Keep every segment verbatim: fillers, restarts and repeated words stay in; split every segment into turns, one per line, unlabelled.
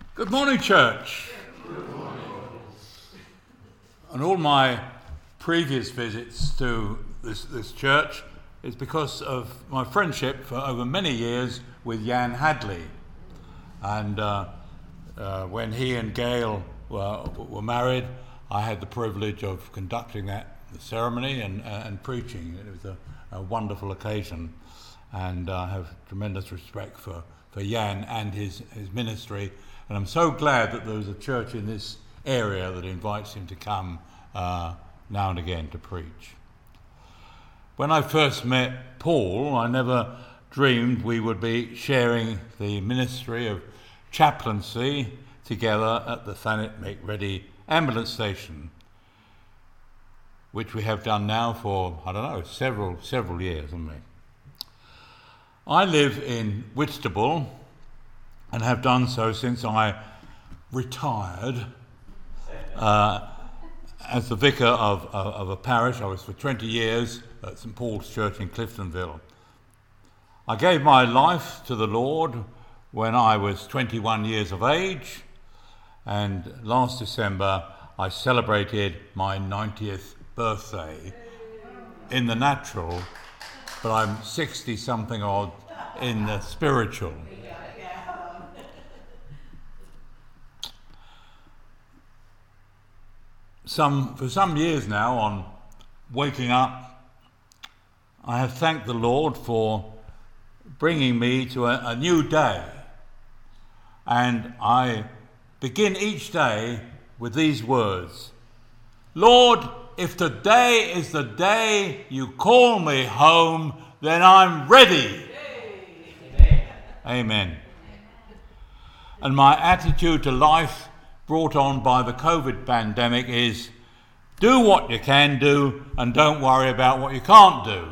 Good morning, church.
Good morning.
And all my previous visits to this, this church is because of my friendship for over many years with Jan Hadley. And uh, uh, when he and Gail were, were married, I had the privilege of conducting that ceremony and, uh, and preaching. It was a, a wonderful occasion, and I have tremendous respect for, for Jan and his, his ministry. And I'm so glad that there's a church in this area that invites him to come uh, now and again to preach. When I first met Paul, I never dreamed we would be sharing the ministry of chaplaincy together at the Thanet Make Ready ambulance station, which we have done now for, I don't know, several, several years, haven't we? I live in Whitstable, and have done so since I retired uh, as the vicar of, of, of a parish. I was for twenty years at St Paul's Church in Cliftonville. I gave my life to the Lord when I was twenty-one years of age, and last December I celebrated my ninetieth birthday in the natural, but I'm sixty-something odd in the spiritual. Some, for some years now, on waking up, I have thanked the Lord for bringing me to a, a new day. And I begin each day with these words: Lord, if today is the day you call me home, then I'm ready. Amen. Amen. And my attitude to life, brought on by the COVID pandemic, is do what you can do and don't worry about what you can't do.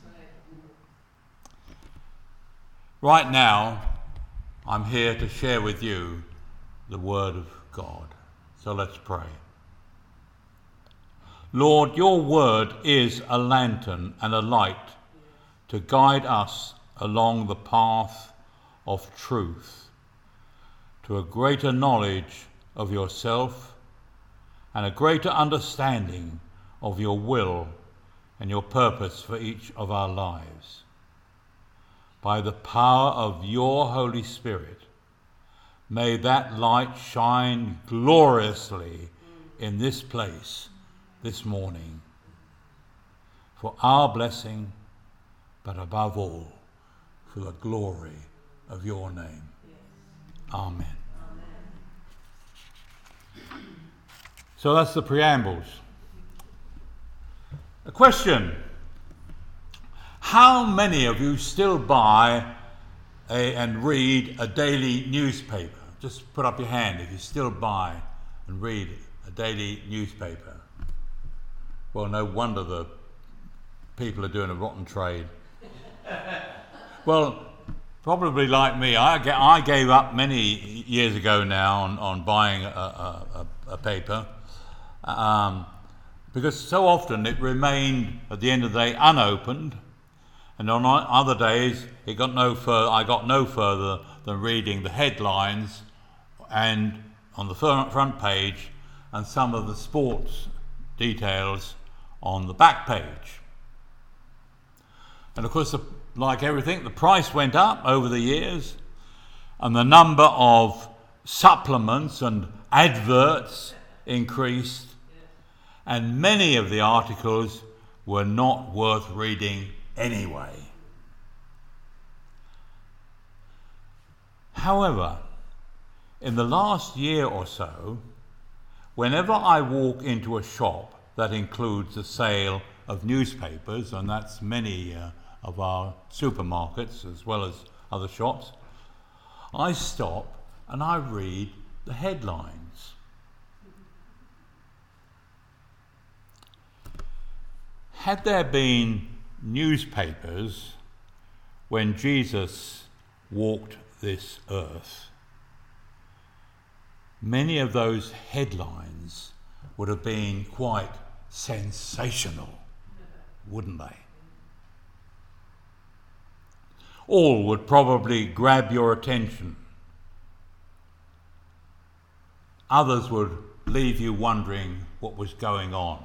Right now, I'm here to share with you the Word of God. So let's pray. Lord, your Word is a lantern and a light to guide us along the path of truth to a greater knowledge of yourself and a greater understanding of your will and your purpose for each of our lives. By the power of your Holy Spirit, may that light shine gloriously in this place this morning for our blessing, but above all, for the glory of your name. Amen. So that's the preambles. A question: how many of you still buy a, and read a daily newspaper? Just put up your hand if you still buy and read a daily newspaper. Well, no wonder the people are doing a rotten trade. Well, probably like me, I, I gave up many years ago now on, on buying a, a, a paper. Um, because so often it remained at the end of the day unopened, and on other days it got no further. I got no further than reading the headlines and on the front page and some of the sports details on the back page. And of course, the, like everything, the price went up over the years, and the number of supplements and adverts increased, and many of the articles were not worth reading anyway. However, in the last year or so, whenever I walk into a shop that includes the sale of newspapers, and that's many uh, of our supermarkets as well as other shops, I stop and I read the headlines. Had there been newspapers when Jesus walked this earth, many of those headlines would have been quite sensational, wouldn't they? All would probably grab your attention. Others would leave you wondering what was going on.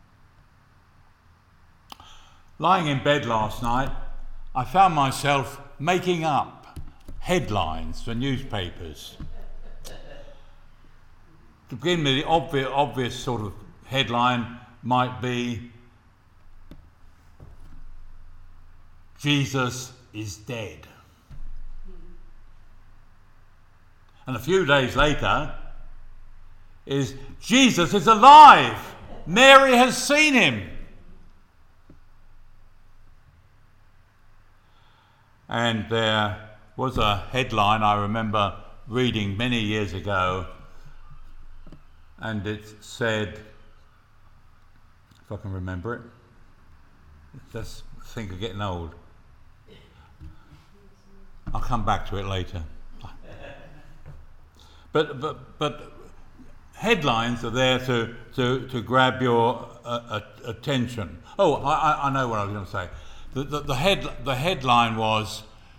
Lying in bed last night, I found myself making up headlines for newspapers. To begin with, the obvious, obvious sort of headline might be, Jesus is dead. And a few days later is, Jesus is alive. Mary has seen him. And there was a headline I remember reading many years ago, and it said, if I can remember it, just think of getting old. I'll come back to it later. But but but headlines are there to to, to grab your uh, uh, attention. Oh, I, I know what I was going to say. The, the, the, head, the headline was,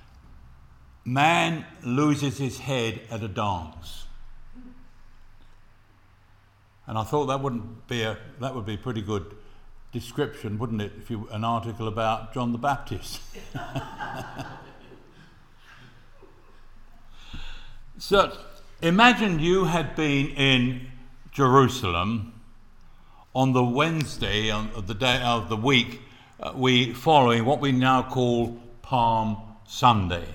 "Man loses his head at a dance." And I thought that wouldn't be a that would be a pretty good description, wouldn't it, if you an article about John the Baptist. So imagine you had been in Jerusalem on the Wednesday of the day of the week uh, we following what we now call Palm Sunday.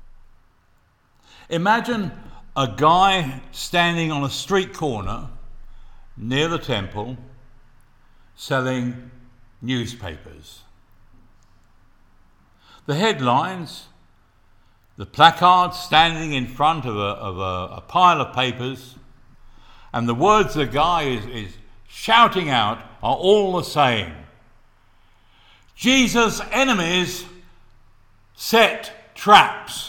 Imagine a guy standing on a street corner near the temple selling newspapers. The headlines, the placards standing in front of a, of a, a pile of papers, and the words the guy is, is shouting out are all the same. Jesus' enemies set traps.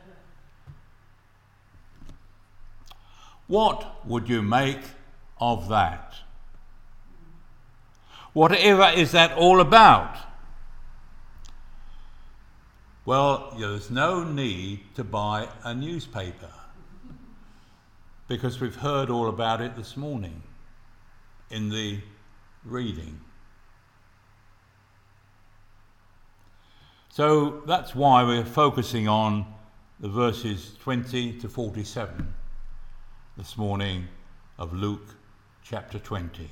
What would you make of that? Whatever is that all about? Well, there's no need to buy a newspaper because we've heard all about it this morning in the reading. So that's why we're focusing on the verses twenty to forty-seven this morning of Luke chapter twenty.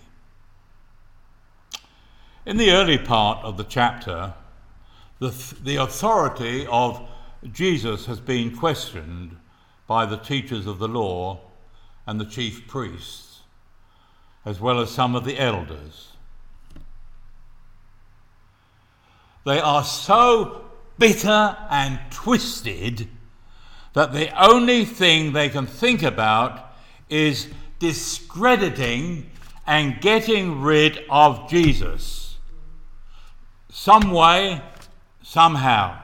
In the early part of the chapter, the, the authority of Jesus has been questioned by the teachers of the law and the chief priests, as well as some of the elders. They are so bitter and twisted that the only thing they can think about is discrediting and getting rid of Jesus. Some way, somehow.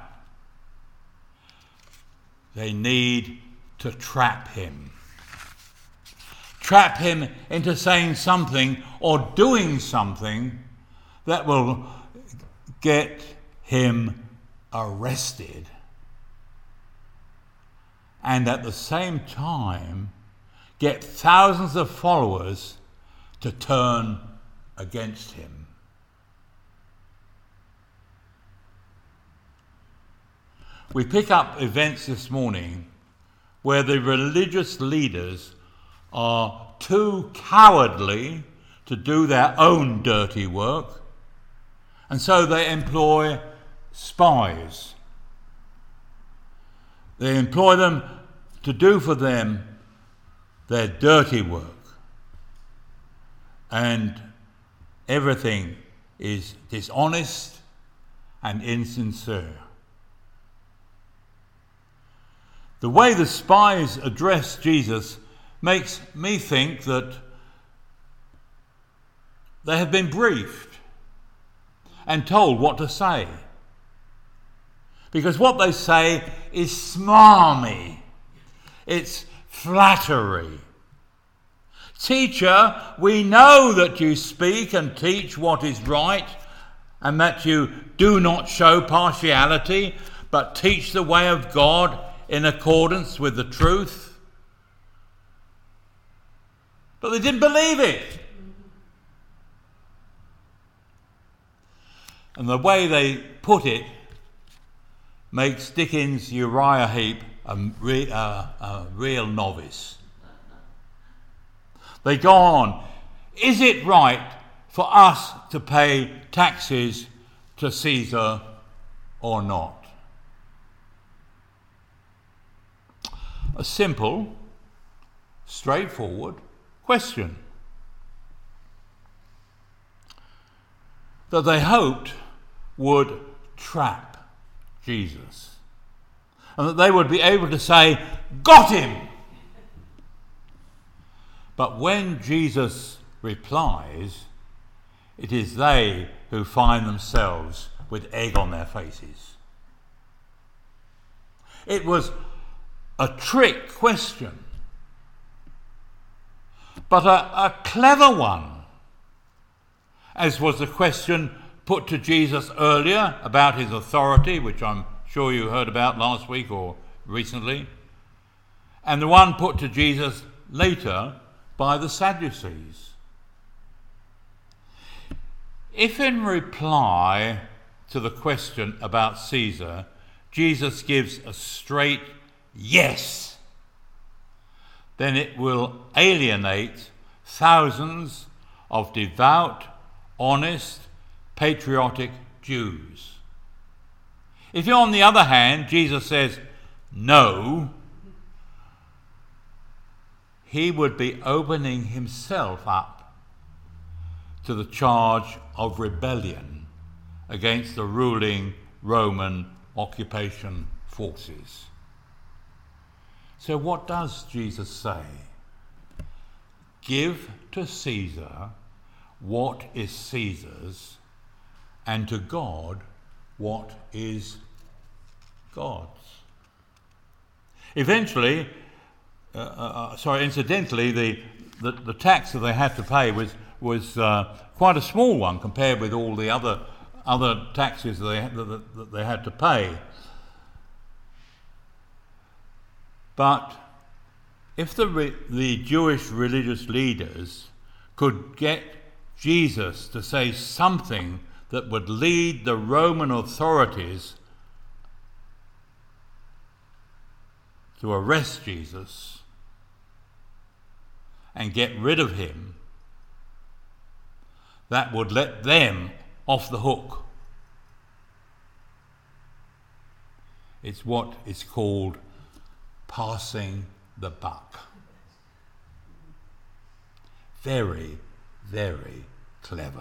They need to trap him. Trap him into saying something or doing something that will get him arrested. And at the same time, get thousands of followers to turn against him. We pick up events this morning where the religious leaders are too cowardly to do their own dirty work, and so they employ spies. They employ them to do for them their dirty work, and everything is dishonest and insincere. The way the spies address Jesus makes me think that they have been briefed and told what to say. Because what they say is smarmy. It's flattery. Teacher, we know that you speak and teach what is right, and that you do not show partiality, but teach the way of God in accordance with the truth. But they didn't believe it. And the way they put it makes Dickens' Uriah Heep a, re- uh, a real novice. They go on, is it right for us to pay taxes to Caesar or not? A simple, straightforward question that they hoped would trap Jesus, and that they would be able to say, "Got him!" But when Jesus replies, it is they who find themselves with egg on their faces. It was a trick question, but a, a clever one, as was the question put to Jesus earlier about his authority, which I'm sure you heard about last week or recently, and the one put to Jesus later by the Sadducees. If in reply to the question about Caesar, Jesus gives a straight yes, then it will alienate thousands of devout, honest, patriotic Jews. If, on the other hand, Jesus says no, he would be opening himself up to the charge of rebellion against the ruling Roman occupation forces. So what does Jesus say? Give to Caesar what is Caesar's, and to God what is God's. Eventually, uh, uh, sorry, incidentally, the, the, the tax that they had to pay was was uh, quite a small one compared with all the other other taxes that they had, that, that they had to pay. But if the re- the Jewish religious leaders could get Jesus to say something that would lead the Roman authorities to arrest Jesus and get rid of him, that would let them off the hook. It's what is called passing the buck. Very, very clever.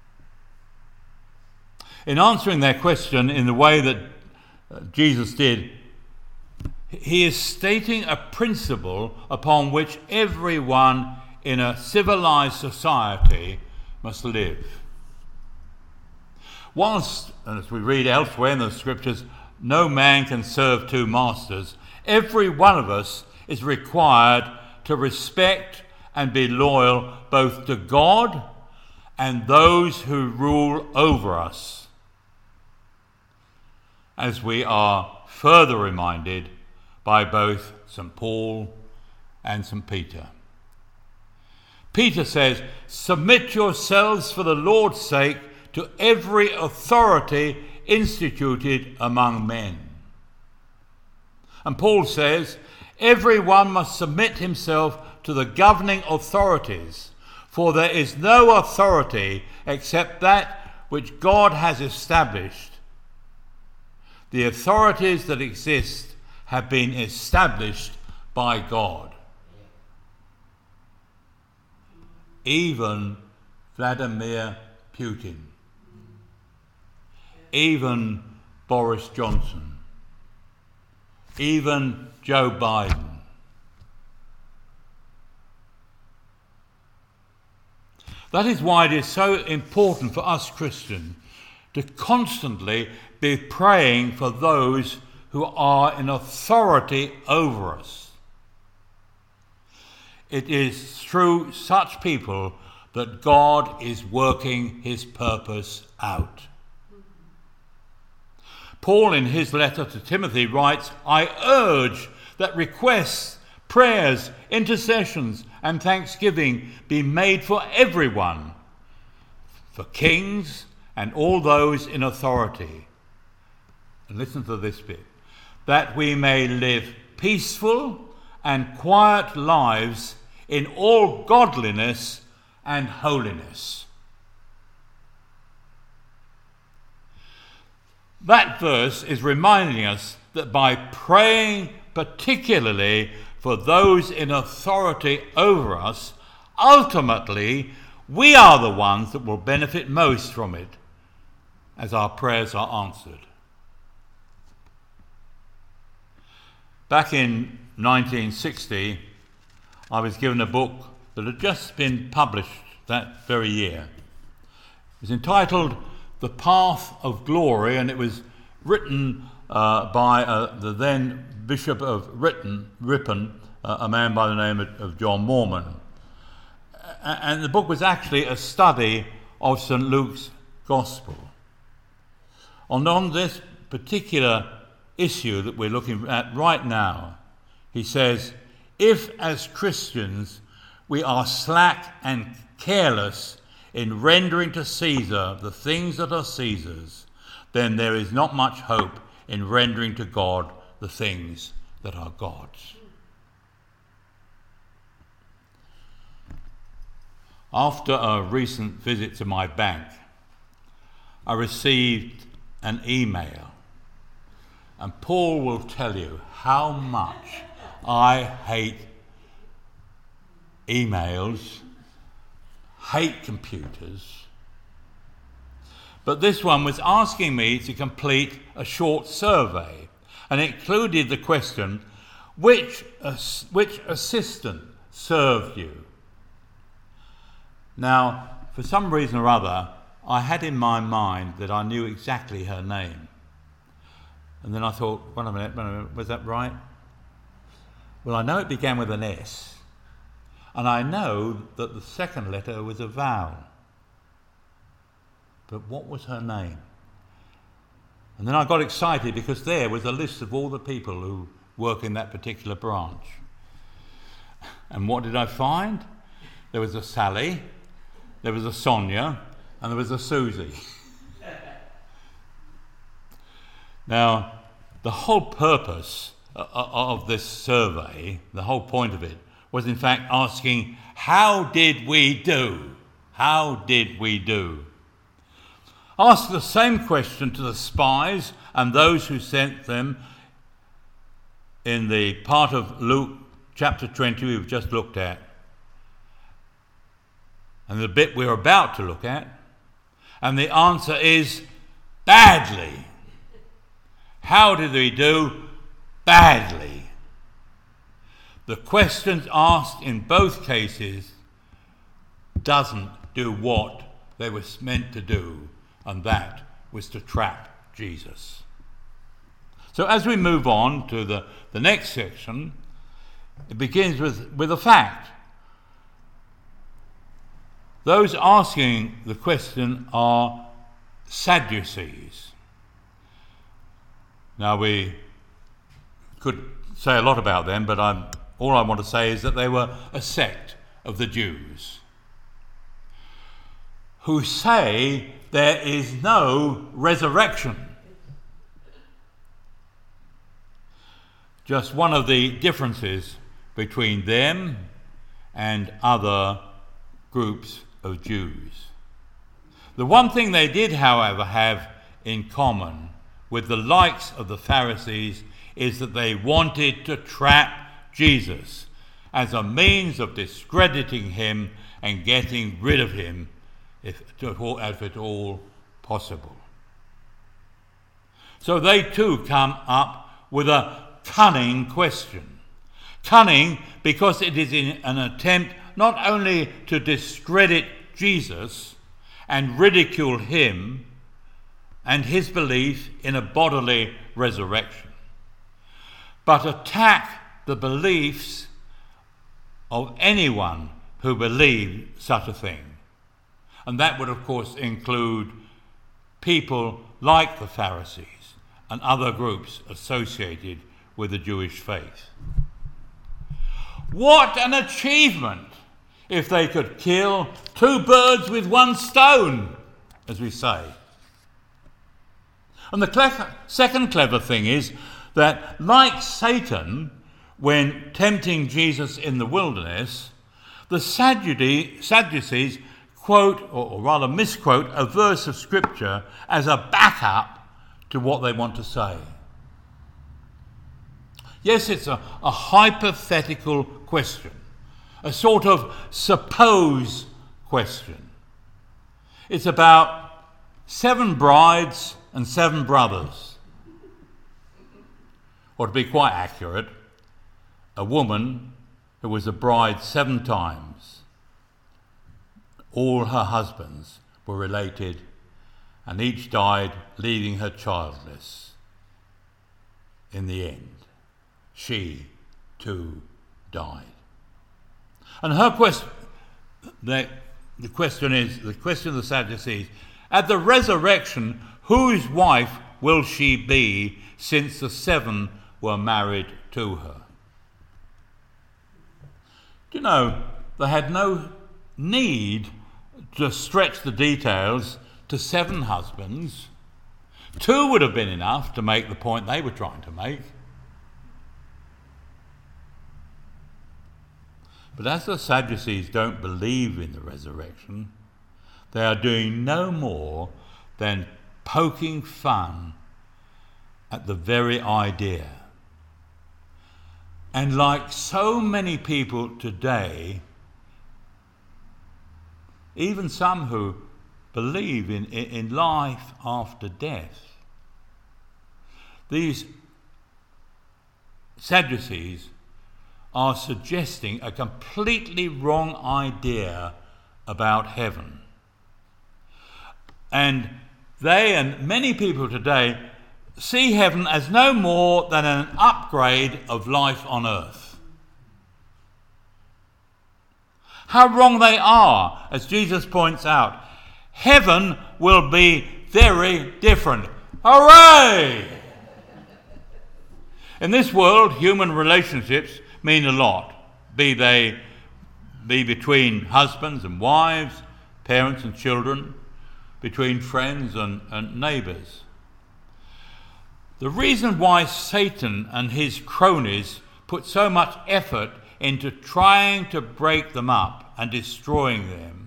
In answering their question in the way that Jesus did, he is stating a principle upon which everyone in a civilized society must live. Whilst, and as we read elsewhere in the scriptures, no man can serve two masters, every one of us is required to respect and be loyal both to God and those who rule over us, as we are further reminded by both Saint Paul and Saint Peter. Peter says, "Submit yourselves for the Lord's sake to every authority instituted among men." And Paul says, "Everyone must submit himself to the governing authorities, for there is no authority except that which God has established. The authorities that exist have been established by God." Even Vladimir Putin, even Boris Johnson, even Joe Biden. That is why it is so important for us Christians to constantly be praying for those who are in authority over us. It is through such people that God is working his purpose out. Paul, in his letter to Timothy, writes, "I urge that requests, prayers, intercessions, and thanksgiving be made for everyone, for kings and all those in authority. And listen to this bit. That we may live peaceful and quiet lives in all godliness and holiness. That verse is reminding us that by praying particularly for those in authority over us, ultimately we are the ones that will benefit most from it as our prayers are answered. Back in nineteen sixty, I was given a book that had just been published that very year. It was entitled The Path of Glory, and it was written uh, by uh, the then Bishop of Ripon, Ripon uh, a man by the name of, of John Moorman. And the book was actually a study of Saint Luke's Gospel. And on this particular issue that we're looking at right now, he says, if as Christians we are slack and careless in rendering to Caesar the things that are Caesar's, then there is not much hope in rendering to God the things that are God's. After a recent visit to my bank, I received an email. And Paul will tell you how much I hate emails, hate computers. But this one was asking me to complete a short survey, and it included the question, which, which assistant served you? Now, for some reason or other, I had in my mind that I knew exactly her name. And then I thought, wait a minute, wait a minute, was that right? Well, I know it began with an S, and I know that the second letter was a vowel. But what was her name? And then I got excited because there was a list of all the people who work in that particular branch. And what did I find? There was a Sally, there was a Sonia, and there was a Susie. Now, the whole purpose of this survey, the whole point of it, was in fact asking, how did we do? How did we do? Ask the same question to the spies and those who sent them in the part of Luke chapter twenty we've just looked at, and the bit we're about to look at, and the answer is badly. How did they do? Badly. The questions asked in both cases doesn't do what they were meant to do, and that was to trap Jesus. So as we move on to the, the next section, it begins with, with a fact. Those asking the question are Sadducees. Now, we could say a lot about them, but I'm, all I want to say is that they were a sect of the Jews who say there is no resurrection. Just one of the differences between them and other groups of Jews. The one thing they did, however, have in common with the likes of the Pharisees is that they wanted to trap Jesus as a means of discrediting him and getting rid of him if at all possible. So they too come up with a cunning question. Cunning because it is in an attempt not only to discredit Jesus and ridicule him and his belief in a bodily resurrection, but attack the beliefs of anyone who believed such a thing. And that would, of course, include people like the Pharisees and other groups associated with the Jewish faith. What an achievement if they could kill two birds with one stone, as we say. And the cle- second clever thing is that, like Satan, when tempting Jesus in the wilderness, the Sadducees quote, or rather misquote, a verse of Scripture as a backup to what they want to say. Yes, it's a, a hypothetical question, a sort of suppose question. It's about seven brides and seven brothers. Or to be quite accurate, a woman who was a bride seven times. All her husbands were related, and each died, leaving her childless. In the end, she too died. And her question, the, the question is, the question of the Sadducees, at the resurrection, whose wife will she be, since the seven were married to her? Do you know, they had no need to stretch the details to seven husbands. Two would have been enough to make the point they were trying to make. But as the Sadducees don't believe in the resurrection, they are doing no more than poking fun at the very idea. And like so many people today, even some who believe in, in life after death, these Sadducees are suggesting a completely wrong idea about heaven. And they and many people today see heaven as no more than an upgrade of life on earth. How wrong they are, as Jesus points out. Heaven will be very different. Hooray! In this world, human relationships mean a lot, be they be between husbands and wives, parents and children, between friends and, and neighbours. The reason why Satan and his cronies put so much effort into trying to break them up and destroying them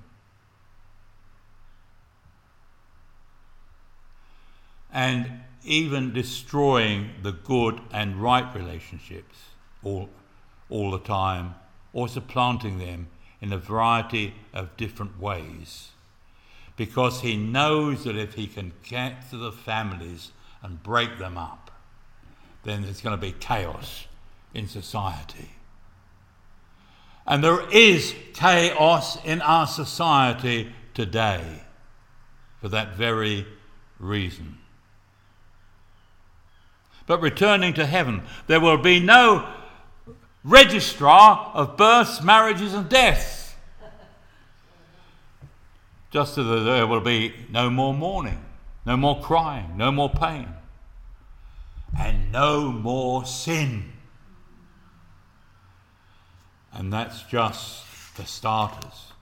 and even destroying the good and right relationships all, all the time, or supplanting them in a variety of different ways, because he knows that if he can get to the families and break them up, then there's going to be chaos in society. And there is chaos in our society today for that very reason. But returning to heaven, there will be no registrar of births, marriages and deaths. Just as there will be no more mourning, no more crying, no more pain, and no more sin. And that's just for starters.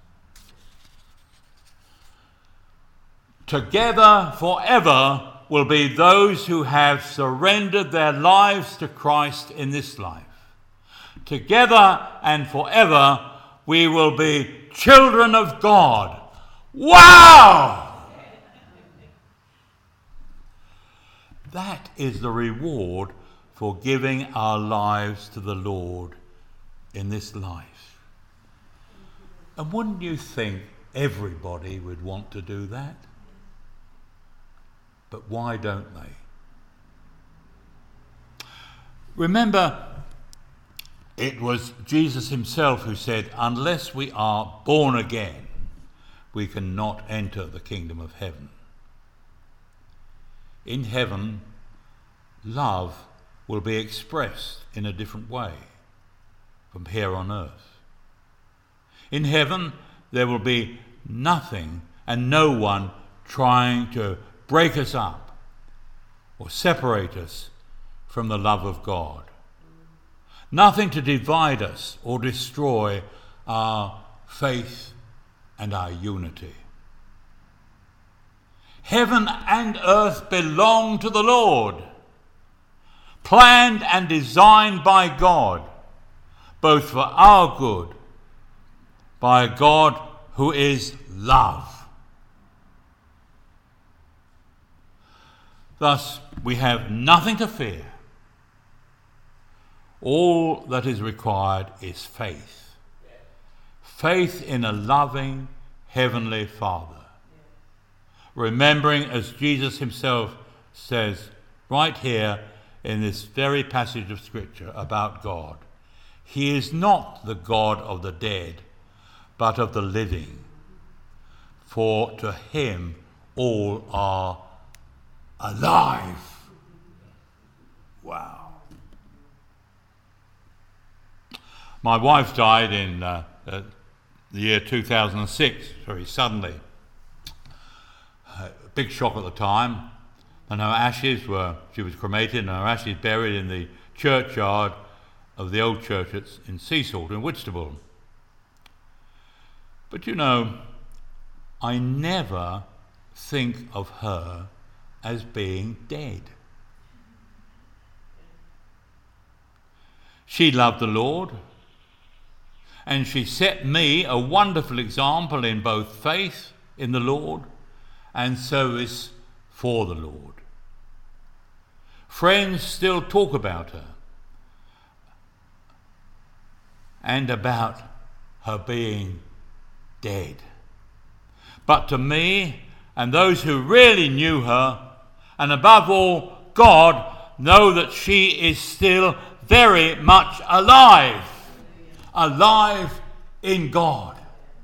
Together forever will be those who have surrendered their lives to Christ in this life. Together and forever we will be children of God. Wow! That is the reward for giving our lives to the Lord in this life. And wouldn't you think everybody would want to do that? But why don't they? Remember, it was Jesus himself who said, unless we are born again, we cannot enter the kingdom of heaven. In heaven, love will be expressed in a different way from here on earth. In heaven, there will be nothing and no one trying to break us up or separate us from the love of God. Nothing to divide us or destroy our faith, and our unity. Heaven and earth belong to the Lord, planned and designed by God, both for our good, by a God who is love. Thus, we have nothing to fear. All that is required is faith. Faith in a loving Heavenly Father. Remembering, as Jesus himself says right here in this very passage of Scripture about God, he is not the God of the dead, but of the living. For to him all are alive. Wow. My wife died in uh, uh, the year two thousand six, very suddenly. Uh, big shock at the time. And her ashes were, she was cremated and her ashes buried in the churchyard of the old church at, in Seasalt in Whitstable. But you know, I never think of her as being dead. She loved the Lord, and she set me a wonderful example in both faith in the Lord and service for the Lord. Friends still talk about her and about her being dead. But to me and those who really knew her, and above all God, know that she is still very much alive. Alive in God.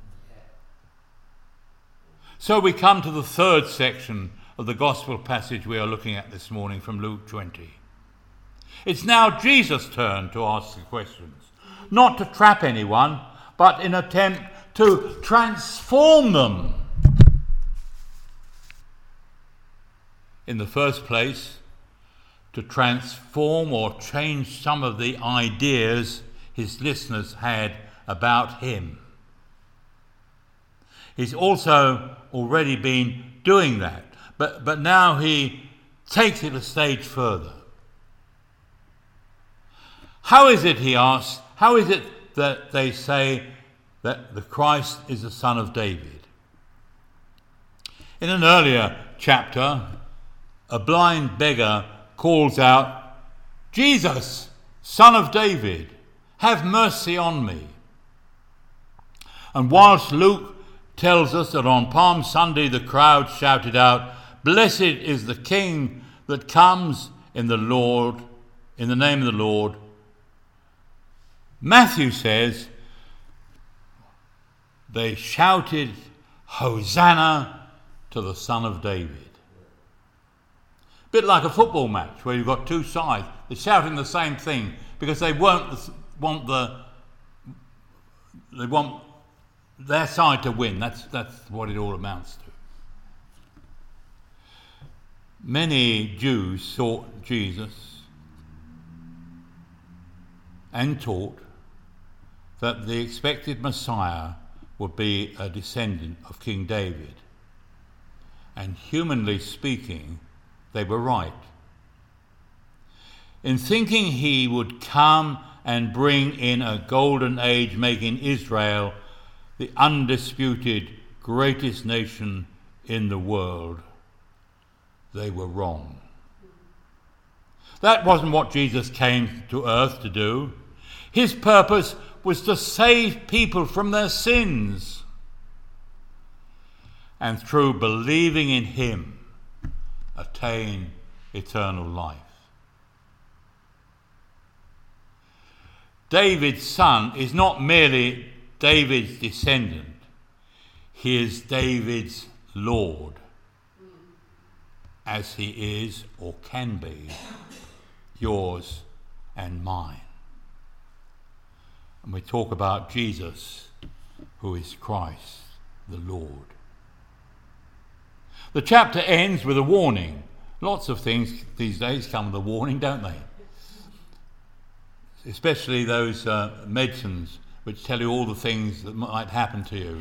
So we come to the third section of the gospel passage we are looking at this morning from Luke twenty. It's now Jesus' turn to ask the questions, not to trap anyone, but in an attempt to transform them. In the first place, to transform or change some of the ideas his listeners had about him. He's also already been doing that, but, but now he takes it a stage further. How is it, he asks, how is it that they say that the Christ is the son of David? In an earlier chapter, a blind beggar calls out, "Jesus, son of David, have mercy on me." And whilst Luke tells us that on Palm Sunday the crowd shouted out, "Blessed is the King that comes in the Lord, in the name of the Lord," Matthew says they shouted, "Hosanna to the Son of David." A bit like a football match where you've got two sides. They're shouting the same thing because they won't want the they want their side to win. That's that's what it all amounts to. Many Jews sought Jesus and taught that the expected Messiah would be a descendant of King David. And humanly speaking, they were right. In thinking he would come and bring in a golden age, making Israel the undisputed greatest nation in the world, they were wrong. That wasn't what Jesus came to earth to do. His purpose was to save people from their sins, and through believing in him, attain eternal life. David's son is not merely David's descendant, he is David's Lord, as he is or can be yours and mine. And we talk about Jesus, who is Christ the Lord. The chapter ends with a warning. Lots of things these days come with a warning, don't they? Especially those uh, medicines which tell you all the things that might happen to you.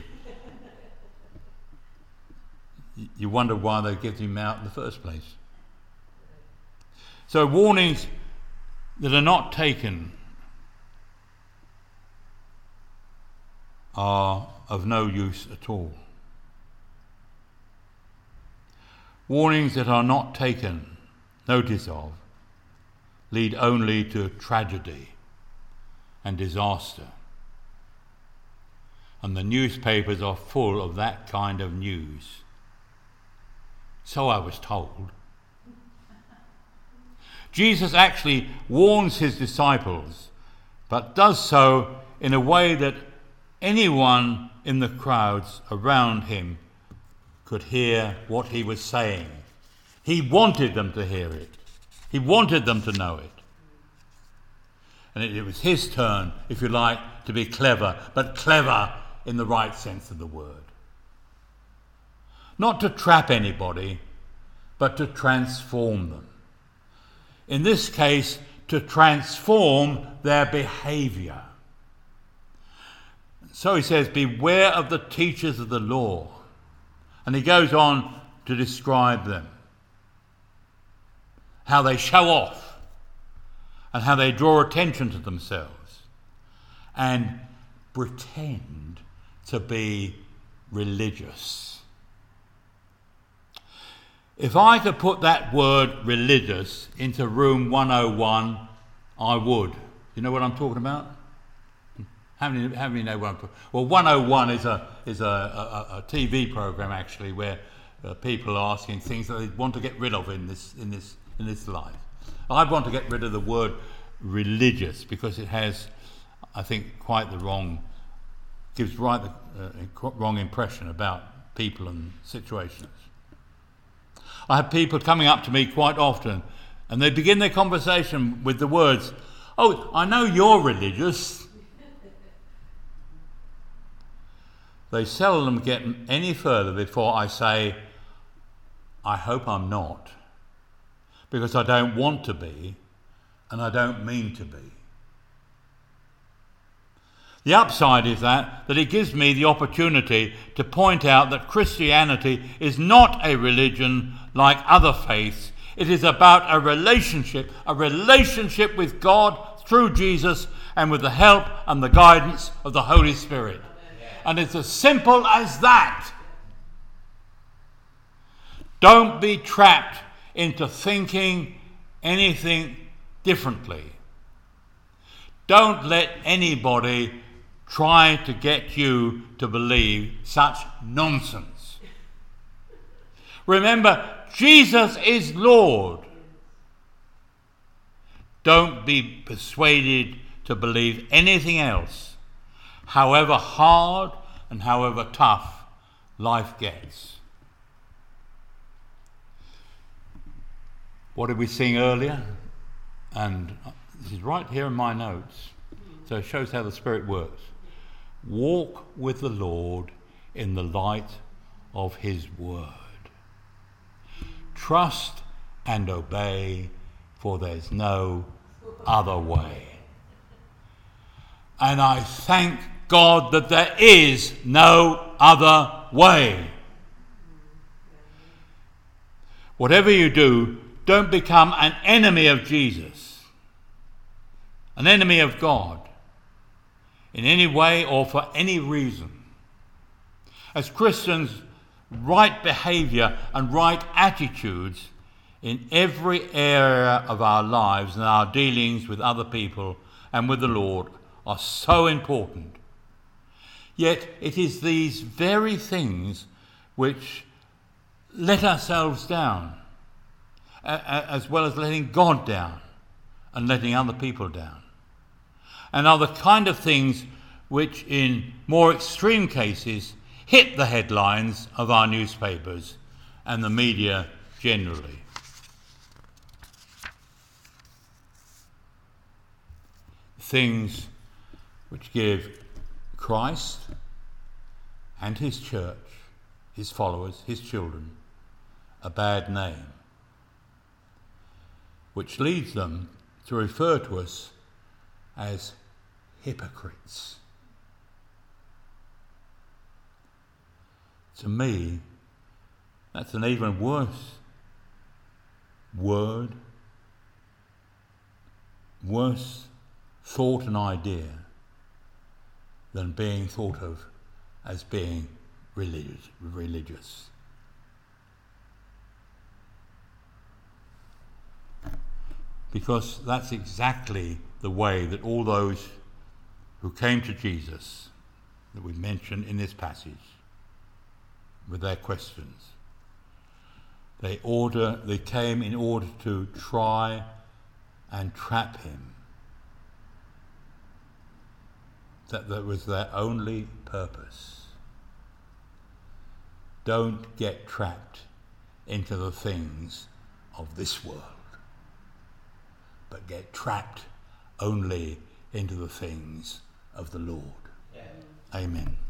You wonder why they give them out in the first place. So warnings that are not taken are of no use at all. Warnings that are not taken notice of lead only to tragedy and disaster. And the newspapers are full of that kind of news. So I was told. Jesus actually warns his disciples, but does so in a way that anyone in the crowds around him could hear what he was saying. He wanted them to hear it. He wanted them to know it. And it, it was his turn, if you like, to be clever, but clever in the right sense of the word. Not to trap anybody, but to transform them. In this case, to transform their behavior. So he says, beware of the teachers of the law. And he goes on to describe them. How they show off and how they draw attention to themselves and pretend to be religious. If I could put that word religious into room one oh one, I would. You know what I'm talking about? How many, how many know what I'm talking about? Well, one oh one is a is a, a, a T V program actually where uh, people are asking things that they want to get rid of in this in this in this life. I'd want to get rid of the word religious because it has, I think, quite the wrong, gives right the uh, wrong impression about people and situations. I have people coming up to me quite often and they begin their conversation with the words, "Oh, I know you're religious." They seldom get any further before I say, "I hope I'm not, because I don't want to be, and I don't mean to be." The upside is that, that it gives me the opportunity to point out that Christianity is not a religion like other faiths. It is about a relationship, a relationship with God through Jesus and with the help and the guidance of the Holy Spirit. And it's as simple as that. Don't be trapped into thinking anything differently. Don't let anybody try to get you to believe such nonsense. Remember, Jesus is Lord. Don't be persuaded to believe anything else, however hard and however tough life gets. What did we sing earlier? And this is right here in my notes, so it shows how the Spirit works. Walk with the Lord in the light of his word. Trust and obey, for there's no other way. And I thank God that there is no other way. Whatever you do, don't become an enemy of Jesus, an enemy of God, in any way or for any reason. As Christians, right behaviour and right attitudes in every area of our lives and our dealings with other people and with the Lord are so important. Yet it is these very things which let ourselves down, as well as letting God down and letting other people down, and are the kind of things which in more extreme cases hit the headlines of our newspapers and the media generally. Things which give Christ and his church, his followers, his children, a bad name, which leads them to refer to us as hypocrites. To me, that's an even worse word, worse thought and idea than being thought of as being religious. religious. Because that's exactly the way that all those who came to Jesus that we mention in this passage with their questions, they order they came in order to try and trap him. That that was their only purpose. Don't get trapped into the things of this world, but get trapped only into the things of the Lord. Yeah. Amen.